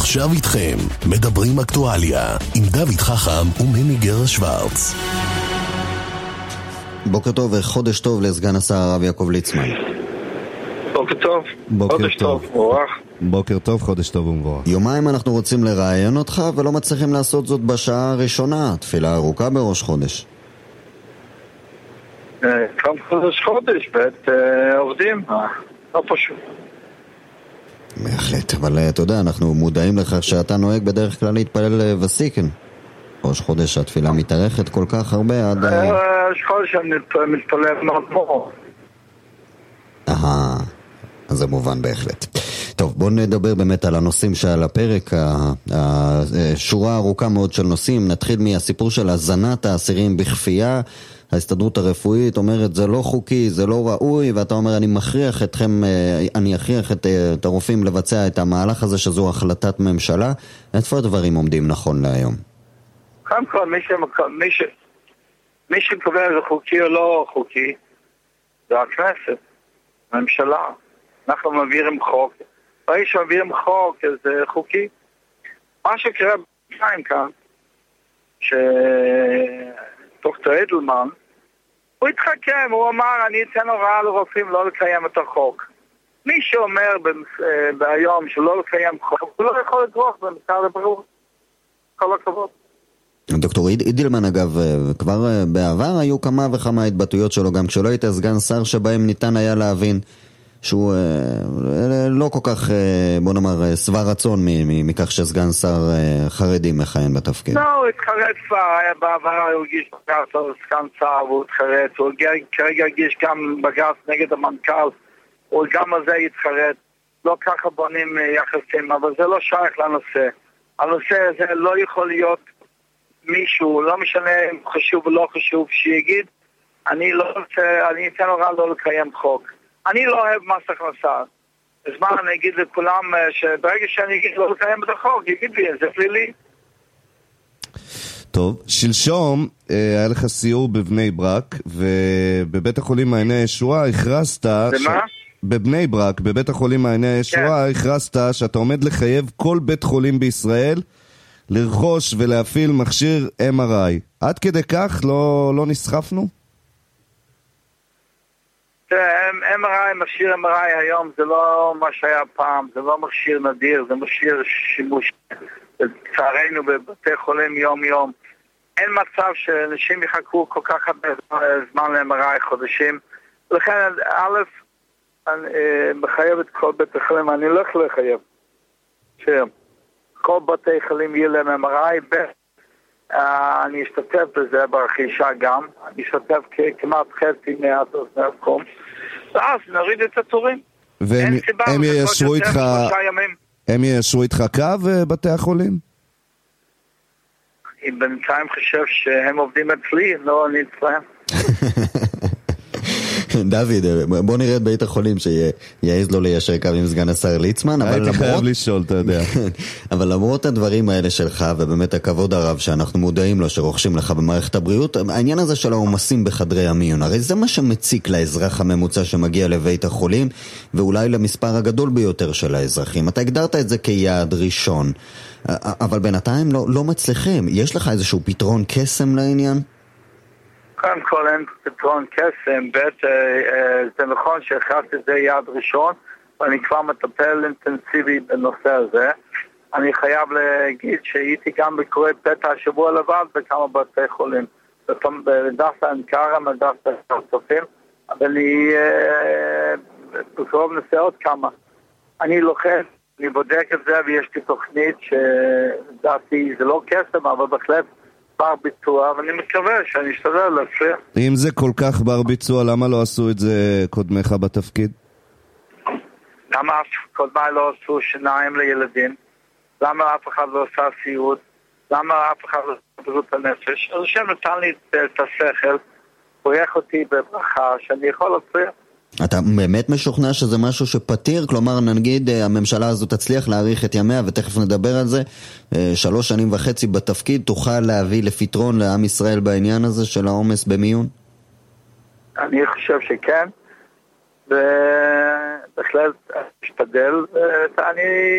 עכשיו איתכם, מדברים אקטואליה, עם דוד חכם ומני גרש שוורץ. בוקר טוב וחודש טוב לסגן השר הרב יעקב ליצמן. בוקר טוב. חודש טוב, מבורך. בוקר טוב, חודש טוב ומבורך. יומיים אנחנו רוצים לראיין אותך ולא מצליחים לעשות זאת בשעה הראשונה. תפילה ארוכה בראש חודש. כמה חודש, בית עובדים, לא פשוט. בהחלט, אבל אתה יודע, אנחנו מודעים לכך שאתה נוהג בדרך כלל להתפלל וסיקן. ראש חודש התפילה מתארכת כל כך הרבה עד... ראש חודש אני מתפלל מאוד מאוד. אז זה מובן בהחלט. טוב, בואו נדבר באמת על הנושאים שעל הפרק, שורה ארוכה מאוד של נושאים. נתחיל מהסיפור של הזנת האסירים בכפייה. ההסתדרות הרפואית אומרת זה לא חוקי, זה לא ראוי, ואתה אומר אני אכריח את הרופאים לבצע את המהלך הזה שזו החלטת ממשלה. איפה הדברים עומדים נכון להיום? קודם כל, מי שקובע זה חוקי או לא חוקי זה הכנסת, הממשלה. אנחנו מעבירים חוק, ברגע שמעבירים חוק זה חוקי. מה שקרה בינתיים כאן, שדוקטור אדלמן, הוא התחכם, הוא אמר אני אתן הוראה לרופאים לא לקיים את החוק. מי שאומר ביום שלא לקיים חוק, הוא לא יכול לדרוך במשרד הבריאות. כל הכבוד. דוקטור אידלמן אגב, כבר בעבר היו כמה וכמה התבטאויות שלו, גם כשלא היית סגן שר, שבהם ניתן היה להבין שהוא לא כל כך, בוא נאמר, שבע רצון מכך שסגן שר חרדי מכהן בתפקיד. לא, הוא התחרט כבר, היה בעבר, הוא הגיש בג"ץ על סגן שר, והוא התחרט, הוא כרגע הגיש גם בג"ץ נגד המנכ"ל, הוא גם על זה התחרט, לא ככה בונים יחסים, אבל זה לא שייך לנושא. הנושא הזה לא יכול להיות מישהו, לא משנה אם חשוב או לא חשוב, שיגיד, אני אתן הוראה לא לקיים חוק. אני לא אוהב מס הכנסה. אז מה, אני אגיד לכולם שברגע שאני אגיד לא לקיים את החוק, יגיד לי, זה פלילי. טוב, שלשום היה לך סיור בבני ברק, ובבית החולים מעייני הישועה הכרזת... במה? בבני ברק, בבית החולים מעייני הישועה, הכרזת שאתה עומד לחייב כל בית חולים בישראל לרכוש ולהפעיל מכשיר MRI. עד כדי כך לא נסחפנו? MRI, מכשיר MRI היום זה לא מה שהיה פעם, זה לא מכשיר נדיר, זה מכשיר שימוש לצערנו בבתי חולים יום יום. אין מצב שאנשים יחכו כל כך הרבה זמן ל-MRI חודשים. לכן א', אני מחייב את כל בית החולים, אני לא יכול לחייב כל בתי חולים יהיה להם MRI, אני אשתתף בזה ברכישה גם, אני אשתתף כמעט חצי מהתחום, ואז נוריד את התורים. והם יישרו איתך קו בתי החולים? אם בינתיים חושב שהם עובדים אצלי, לא אני אצלם. דוד, בוא נראה את בית החולים שיעז לו ליישר קו עם סגן השר ליצמן. הייתי חייב לשאול, אתה יודע. אבל למרות הדברים האלה שלך, ובאמת הכבוד הרב שאנחנו מודעים לו, שרוכשים לך במערכת הבריאות, העניין הזה של העומסים בחדרי המיון, הרי זה מה שמציק לאזרח הממוצע שמגיע לבית החולים, ואולי למספר הגדול ביותר של האזרחים. אתה הגדרת את זה כיעד ראשון, אבל בינתיים לא מצליחים. יש לך איזשהו פתרון קסם לעניין? קודם כל אין פתרון קסם, זה נכון שהכרתי את זה יעד ראשון, ואני כבר מטפל אינטנסיבי בנושא הזה. אני חייב להגיד שהייתי גם בקורי פתע השבוע לבד בכמה בתי חולים. בדסה עין כרם, בדסה הצופים, אבל אני בקרוב נעשה עוד כמה. אני לוחץ, אני בודק את זה, ויש לי תוכנית שדעתי זה לא קסם, אבל בהחלט בר ביצוע, ואני מקווה שאני אשתדל להצליח. אם זה כל כך בר ביצוע, למה לא עשו את זה קודמך בתפקיד? למה קודמיי לא עשו שיניים לילדים? למה אף אחד לא עשה סיעוד? למה אף אחד לא עשה בריאות הנפש? אז השם נתן לי את השכל, הוא יח אותי בברכה שאני יכול להצליח. אתה באמת משוכנע שזה משהו שפתיר? כלומר, נגיד, הממשלה הזו תצליח להאריך את ימיה, ותכף נדבר על זה, 3.5 שנים בתפקיד, תוכל להביא לפתרון לעם ישראל בעניין הזה של העומס במיון? אני חושב שכן, ובהחלט אשתדל, אני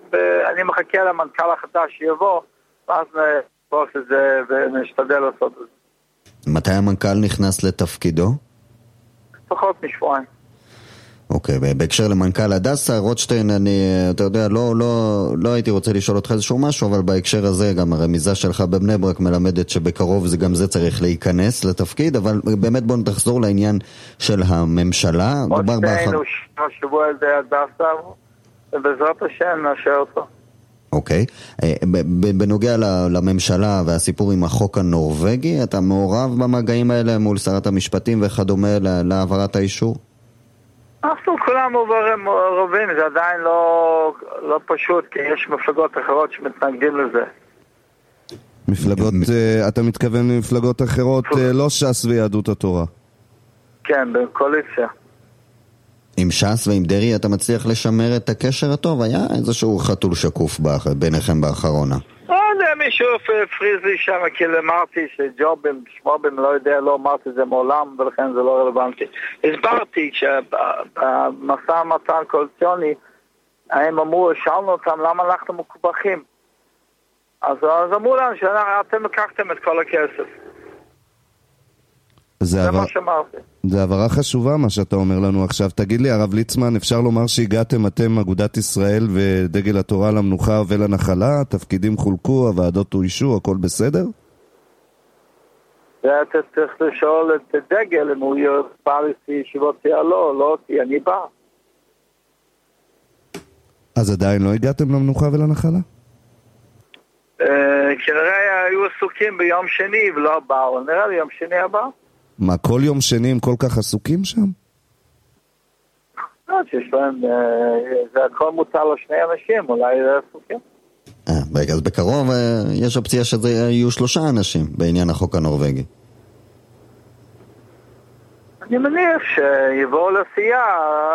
אני מחכה למנכ"ל החדש שיבוא, ואז נפרוס את זה ונשתדל לעשות את זה. מתי המנכ"ל נכנס לתפקידו? פחות משבועיים. אוקיי, בהקשר למנכ"ל הדסה, רוטשטיין, אתה יודע, לא הייתי רוצה לשאול אותך איזשהו משהו, אבל בהקשר הזה גם הרמיזה שלך בבני ברק מלמדת שבקרוב גם זה צריך להיכנס לתפקיד, אבל באמת בוא תחזור לעניין של הממשלה. רוטשטיין הוא שבוע על די הדסה, ובעזרת השם נאשר אותו. אוקיי, בנוגע לממשלה והסיפור עם החוק הנורווגי, אתה מעורב במגעים האלה מול שרת המשפטים וכדומה להעברת האישור? אנחנו כולם מעורבים, זה עדיין לא פשוט, כי יש מפלגות אחרות שמתנגדים לזה. מפלגות, אתה מתכוון למפלגות אחרות, לא ש"ס ויהדות התורה? כן, בקואליציה. עם ש"ס ועם דרעי אתה מצליח לשמר את הקשר הטוב? היה איזשהו חתול שקוף ביניכם באחרונה? לא יודע, מישהו פריז לי שם, כי אמרתי שג'ובים, שמובים, לא יודע, לא אמרתי זה מעולם, ולכן זה לא רלוונטי. הסברתי שבמשא ומתן קואליציוני, הם אמרו, שאלנו אותם למה אנחנו מקופחים. אז אמרו לנו שאתם לקחתם את כל הכסף. זה מה שאמרתי. זה עברה חשובה מה שאתה אומר לנו עכשיו. תגיד לי, הרב ליצמן, אפשר לומר שהגעתם אתם אגודת ישראל ודגל התורה למנוחה ולנחלה? התפקידים חולקו, הוועדות הואשו, הכל בסדר? זה אתה צריך לשאול את דגל אם הוא בא לישיבות סיעה, לא אותי, אני בא. אז עדיין לא הגעתם למנוחה ולנחלה? כנראה היו עסוקים ביום שני ולא באו, נראה לי יום שני הבא. מה, כל יום שני הם כל כך עסוקים שם? שיש להם, זה הכל מותר לשני אנשים, אולי זה עסוקים. אז בקרוב יש אופציה שזה יהיו 3 אנשים בעניין החוק הנורווגי. אני מניח שיבואו לסיעה,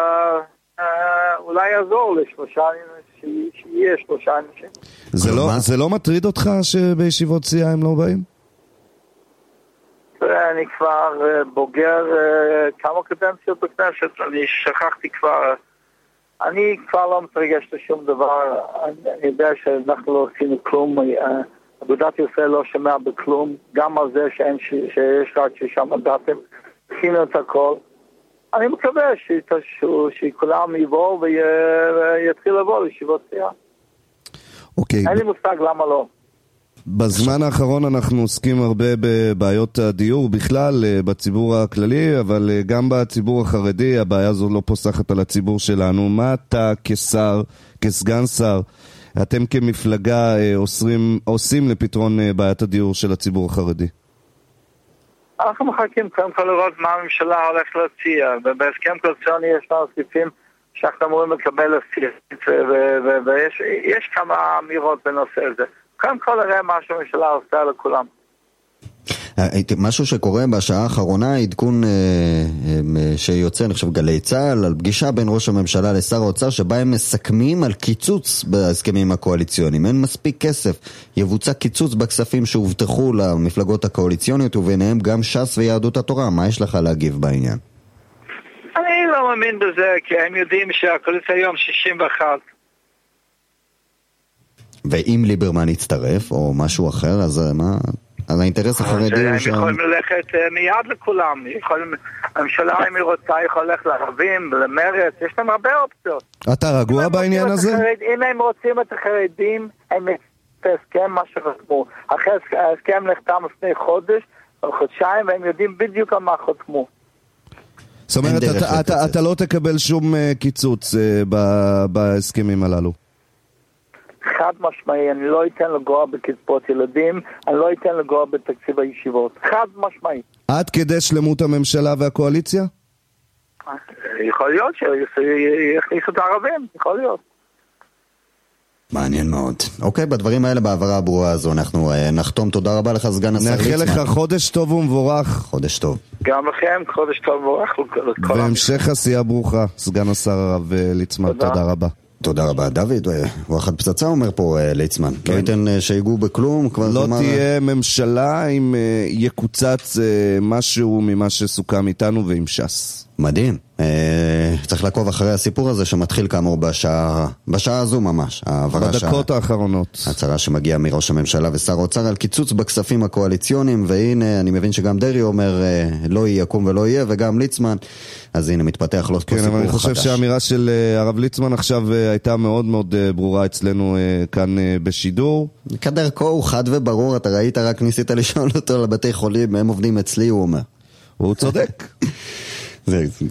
אולי יעזור שיהיה 3 אנשים. זה לא מטריד אותך שבישיבות סיעה הם לא באים? אני כבר בוגר כמה קדנציות בכנסת, אני שכחתי כבר, אני כבר לא מתרגש לשום דבר, אני יודע שאנחנו לא עשינו כלום, אגודת ישראל לא שמע בכלום, גם על זה שיש רק 6 מנדטים, עשינו את הכל. אני מקווה שכולם יבואו ויתחיל לבוא לישיבות סיעה. אין לי מושג למה לא. בזמן האחרון אנחנו עוסקים הרבה בבעיות הדיור בכלל, בציבור הכללי, אבל גם בציבור החרדי, הבעיה הזו לא פוסחת על הציבור שלנו. מה אתה כשר, כסגן שר, אתם כמפלגה עושים לפתרון בעיית הדיור של הציבור החרדי? אנחנו מחכים קודם כל לראות מה הממשלה הולכת להציע, ובהסכם קואליציוני יש לנו סעיפים שאנחנו אמורים לקבל ויש כמה אמירות בנושא הזה. קודם כל נראה מה שהממשלה עושה לכולם. משהו שקורה בשעה האחרונה, עדכון שיוצא, אני חושב, גלי צהל, על פגישה בין ראש הממשלה לשר האוצר, שבה הם מסכמים על קיצוץ בהסכמים הקואליציוניים. אין מספיק כסף. יבוצע קיצוץ בכספים שהובטחו למפלגות הקואליציוניות, וביניהם גם ש"ס ויהדות התורה. מה יש לך להגיב בעניין? אני לא מאמין בזה, כי הם יודעים שהקואליציה היום 61. ואם ליברמן יצטרף, או משהו אחר, אז מה? אז האינטרס החרדי הוא שהם יכולים ללכת מיד לכולם. הממשלה, אם היא רוצה, יכול ללכת לערבים, למרץ, יש להם הרבה אופציות. אתה רגוע בעניין הזה? אם הם רוצים את החרדים, הם הסכם מה שחתמו. אחרי ההסכם נחתם לפני חודש, או חודשיים, והם יודעים בדיוק על מה חתמו. זאת אומרת, אתה לא תקבל שום קיצוץ בהסכמים הללו? חד משמעי, אני לא אתן לגוע בקצבאות ילדים, אני לא אתן לגוע בתקציב הישיבות. חד משמעי. עד כדי שלמות הממשלה והקואליציה? יכול להיות שיכניסו את הערבים, יכול להיות. מעניין מאוד. אוקיי, בדברים האלה, בעברה הברורה הזו, אנחנו נחתום. תודה רבה לך, סגן השר ליצמן. נאחל לך חודש טוב ומבורך. חודש טוב. גם לכם, חודש טוב ומבורך. והמשך עשייה ברוכה, סגן השר הרב ליצמן. תודה רבה. תודה רבה, דוד. וואחד פצצה אומר פה ליצמן. לא ייתן שיגעו בכלום. לא תהיה ממשלה אם יקוצץ משהו ממה שסוכם איתנו ועם ש"ס. מדהים. צריך לעקוב אחרי הסיפור הזה שמתחיל כאמור בשעה הזו ממש. בדקות האחרונות. הצהרה שמגיעה מראש הממשלה ושר האוצר על קיצוץ בכספים הקואליציוניים, והנה אני מבין שגם דרי אומר לא יקום ולא יהיה, וגם ליצמן, אז הנה מתפתח לו פה סיפור חדש. כן, אבל אני חושב שהאמירה של הרב ליצמן עכשיו הייתה מאוד מאוד ברורה אצלנו כאן בשידור. כדרכו הוא חד וברור, אתה ראית, רק ניסית לשאול אותו לבתי חולים, הם עובדים אצלי, הוא אומר. הוא צודק. זה